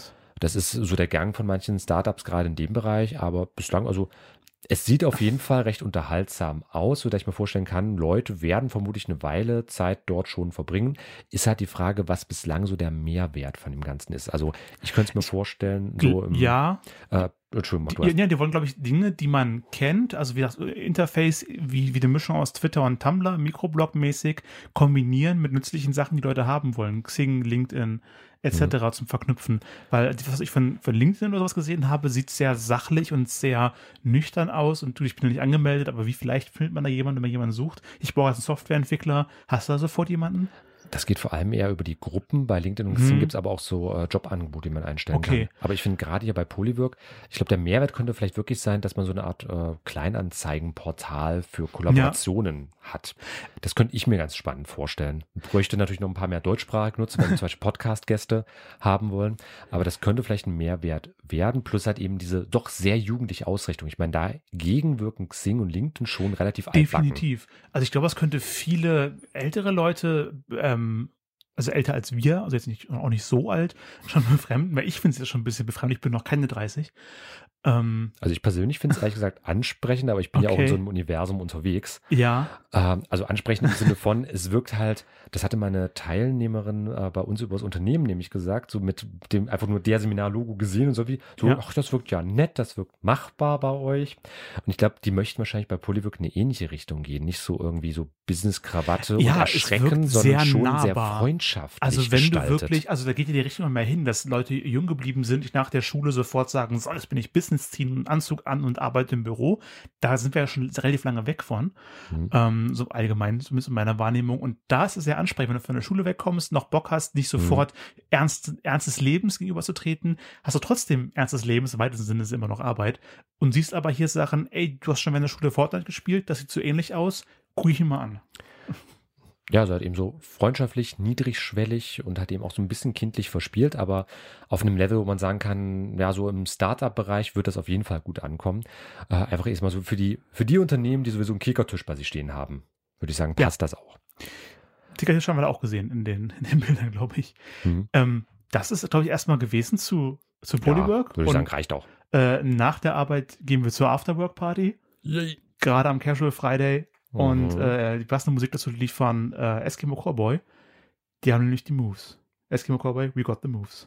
Das ist so der Gang von manchen Startups gerade in dem Bereich, aber bislang, also es sieht auf jeden Fall recht unterhaltsam aus, sodass ich mir vorstellen kann, Leute werden vermutlich eine Weile Zeit dort schon verbringen. Ist halt die Frage, was bislang so der Mehrwert von dem Ganzen ist. Also ich könnte es mir vorstellen, so im, ja. Äh, Entschuldigung, du ja, hast. ja, die wollen, glaube ich, Dinge, die man kennt, also wie das Interface, wie, wie eine Mischung aus Twitter und Tumblr, Mikroblog-mäßig, kombinieren mit nützlichen Sachen, die Leute haben wollen. Xing, LinkedIn, et cetera mhm. zum Verknüpfen. Weil, was ich von, von LinkedIn oder sowas gesehen habe, sieht sehr sachlich und sehr nüchtern aus und du, ich bin noch nicht angemeldet, aber wie vielleicht findet man da jemanden, wenn man jemanden sucht? Ich brauche als einen Softwareentwickler. Hast du da sofort jemanden? Das geht vor allem eher über die Gruppen. Bei LinkedIn und Xing hm. gibt es aber auch so äh, Jobangebote, die man einstellen okay. kann. Aber ich finde gerade hier bei Polywork, ich glaube, der Mehrwert könnte vielleicht wirklich sein, dass man so eine Art äh, Kleinanzeigenportal für Kollaborationen ja. hat. Das könnte ich mir ganz spannend vorstellen. Ich bräuchte natürlich noch ein paar mehr deutschsprachig nutzen, wenn wir zum Beispiel Podcast-Gäste haben wollen. Aber das könnte vielleicht ein Mehrwert werden. Plus halt eben diese doch sehr jugendliche Ausrichtung. Ich meine, dagegen wirken Xing und LinkedIn schon relativ altbacken. Definitiv. Also ich glaube, es könnte viele ältere Leute ähm, also älter als wir, also jetzt nicht, auch nicht so alt, schon befremden, weil ich finde es ja schon ein bisschen befremdend, ich bin noch keine dreißig. Ähm, also ich persönlich finde es ehrlich gesagt ansprechend, aber ich bin okay. ja auch in so einem Universum unterwegs. Ja. Ähm, also ansprechend im Sinne von, es wirkt halt, das hatte meine Teilnehmerin äh, bei uns über das Unternehmen nämlich gesagt, so mit dem einfach nur der Seminar-Logo gesehen und so wie, so, ja. ach, das wirkt ja nett, das wirkt machbar bei euch. Und ich glaube, die möchten wahrscheinlich bei Polywork in eine ähnliche Richtung gehen, nicht so irgendwie so Business-Krawatte ja, und Erschrecken, sondern sehr schon nahbar. sehr freundschaftlich Also wenn gestaltet. du wirklich, also da geht ja die Richtung mehr hin, dass Leute jung geblieben sind, die nach der Schule sofort sagen, so, jetzt bin ich Business, ziehen einen Anzug an und arbeite im Büro. Da sind wir ja schon relativ lange weg von. Mhm. Ähm, so allgemein, zumindest in meiner Wahrnehmung. Und da ist es sehr ansprechend, wenn du von der Schule wegkommst, noch Bock hast, nicht sofort mhm. ernst, ernstes Lebens gegenüberzutreten, hast du trotzdem ernstes Lebens, im weitesten Sinne ist es immer noch Arbeit. Und siehst aber hier Sachen, ey, du hast schon während der Schule Fortnite gespielt, das sieht so ähnlich aus, guck ich ihn mal an. Ja, also halt eben so freundschaftlich, niedrigschwellig und halt eben auch so ein bisschen kindlich verspielt, aber auf einem Level, wo man sagen kann, ja, so im Startup-Bereich wird das auf jeden Fall gut ankommen. Äh, einfach erstmal so für die, für die Unternehmen, die sowieso einen Kickertisch bei sich stehen haben, würde ich sagen, passt ja. das auch. Kickertisch haben wir da auch gesehen in den, in den Bildern, glaube ich. Mhm. Ähm, das ist, glaube ich, erstmal gewesen zu, zu Polywork. Ja, würde ich sagen, reicht auch. Äh, nach der Arbeit gehen wir zur Afterwork-Party. Yay. Gerade am Casual Friday. Und mhm. äh, die passende Musik dazu liefern äh, Eskimo Cowboy. Die haben nämlich die Moves. Eskimo Cowboy, we got the moves.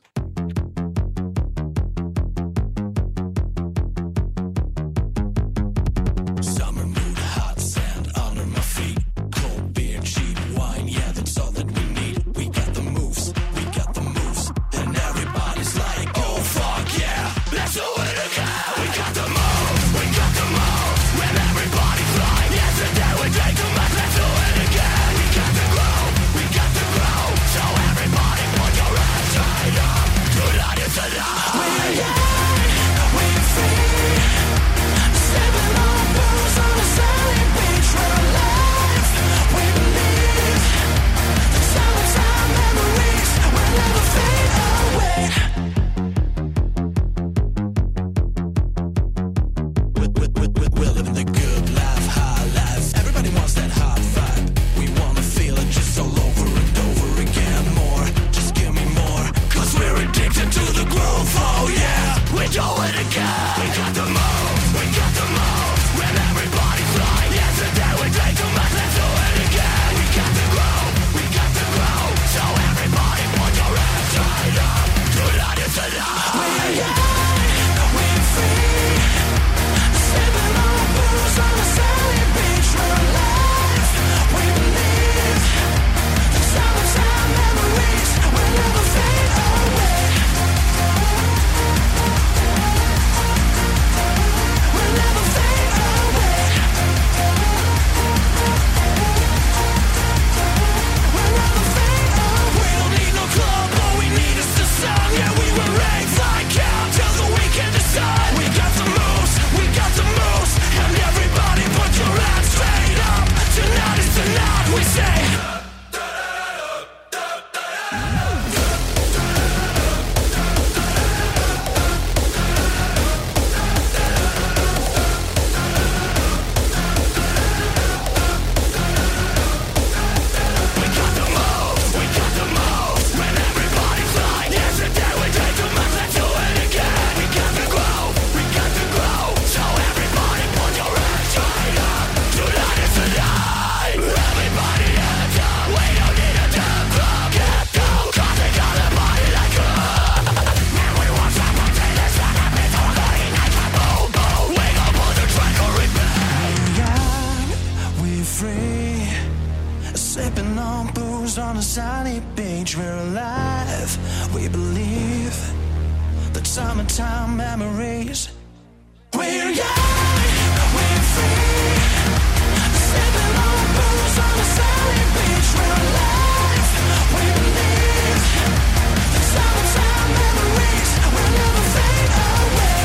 beach, we're alive. We believe that summertime memories. We're young, we're free. Sipping on booze on a sunny beach, we're alive. We believe that summertime memories will never fade away.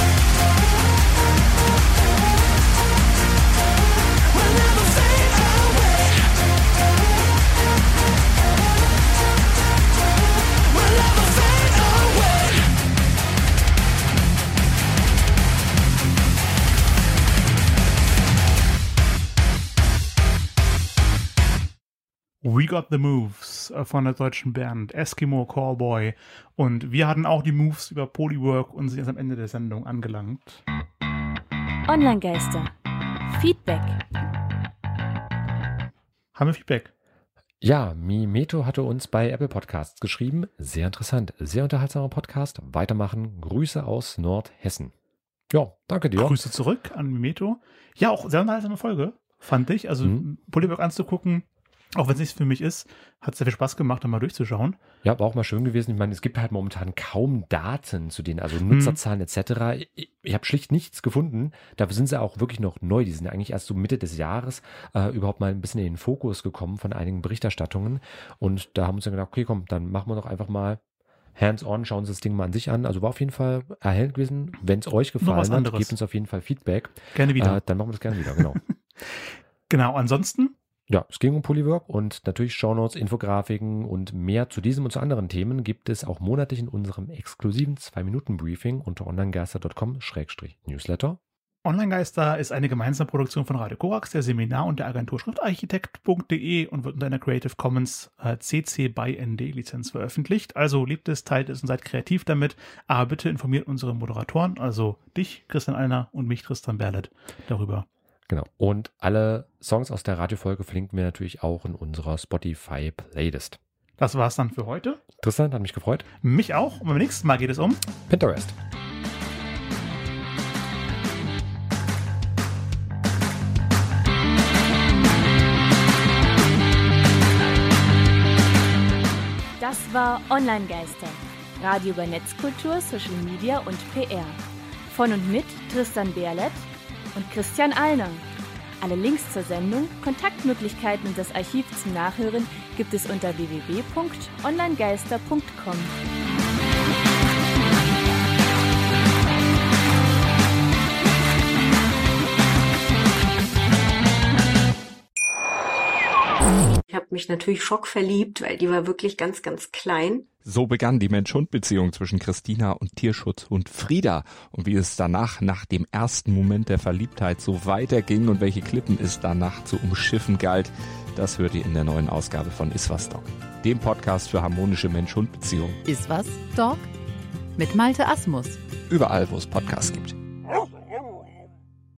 Will never fade away. Will never fade away. We Got the Moves von der deutschen Band Eskimo Callboy. Und wir hatten auch die Moves über Polywork und sind jetzt am Ende der Sendung angelangt. Online-Geister. Feedback. Haben wir Feedback? Ja, Mimeto hatte uns bei Apple Podcasts geschrieben. Sehr interessant, sehr unterhaltsamer Podcast. Weitermachen. Grüße aus Nordhessen. Ja, danke dir. Grüße zurück an Mimeto. Ja, auch sehr unterhaltsame Folge, fand ich. Also mhm. Polywork anzugucken, auch wenn es nicht für mich ist, hat sehr viel Spaß gemacht, da mal durchzuschauen. Ja, war auch mal schön gewesen. Ich meine, es gibt halt momentan kaum Daten zu denen, also Nutzerzahlen et cetera. Ich, ich habe schlicht nichts gefunden. Dafür sind sie auch wirklich noch neu. Die sind eigentlich erst so Mitte des Jahres äh, überhaupt mal ein bisschen in den Fokus gekommen von einigen Berichterstattungen. Und da haben wir uns dann gedacht, okay, komm, dann machen wir doch einfach mal hands-on, schauen Sie das Ding mal an sich an. Also war auf jeden Fall erhellend gewesen. Wenn es euch gefallen hat, gebt uns auf jeden Fall Feedback. Gerne wieder. Äh, dann machen wir das gerne wieder, genau. Genau, ansonsten? Ja, es ging um Polywork und natürlich Shownotes, Infografiken und mehr zu diesem und zu anderen Themen gibt es auch monatlich in unserem exklusiven zwei Minuten Briefing unter onlinegeister punkt com Schrägstrich Newsletter. Online-Geister ist eine gemeinsame Produktion von Radio Korax, der Seminar und der Agentur Schriftarchitekt punkt de und wird unter einer Creative Commons äh, C C by N D Lizenz veröffentlicht. Also liebt es, teilt es und seid kreativ damit. Aber bitte informiert unsere Moderatoren, also dich, Christian Allner, und mich, Tristan Berlet, darüber. Genau. Und alle Songs aus der Radiofolge verlinken wir natürlich auch in unserer Spotify-Playlist. Das war's dann für heute. Tristan, hat mich gefreut. Mich auch. Und beim nächsten Mal geht es um Pinterest. Das war Online-Geister. Radio über Netzkultur, Social Media und P R. Von und mit Tristan Berlet und Christian Allner. Alle Links zur Sendung, Kontaktmöglichkeiten und das Archiv zum Nachhören gibt es unter w w w punkt onlinegeister punkt com. Ich habe mich natürlich schockverliebt, weil die war wirklich ganz, ganz klein. So begann die Mensch-Hund-Beziehung zwischen Christina und Tierschutzhund Frieda. Und wie es danach, nach dem ersten Moment der Verliebtheit, so weiterging und welche Klippen es danach zu umschiffen galt, das hört ihr in der neuen Ausgabe von Iswas Dog, dem Podcast für harmonische Mensch-Hund-Beziehungen. Iswas Dog? Mit Malte Asmus. Überall, wo es Podcasts gibt.